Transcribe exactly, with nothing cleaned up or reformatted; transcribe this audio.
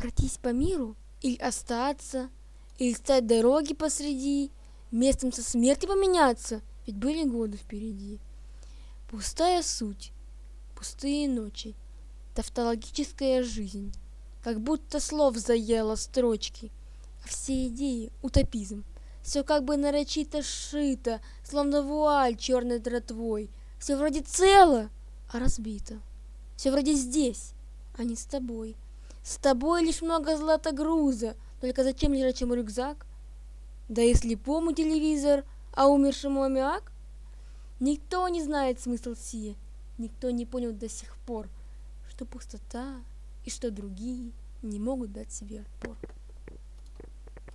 Пройтись по миру или остаться, или стать дороги посреди, местом со смертью поменяться, ведь были годы впереди. Пустая суть, пустые ночи, тавтологическая жизнь, как будто слов заела строчки, а все идеи — утопизм. Все как бы нарочито сшито, словно вуаль черной дратвой. Все вроде цело, а разбито. Все вроде здесь, а не с тобой. С тобой лишь много златогруза, только зачем лежачему рюкзак? Да и слепому телевизор, а умершему аммиак? Никто не знает смысл сия, никто не понял до сих пор, что пустота и что другие не могут дать себе отпор.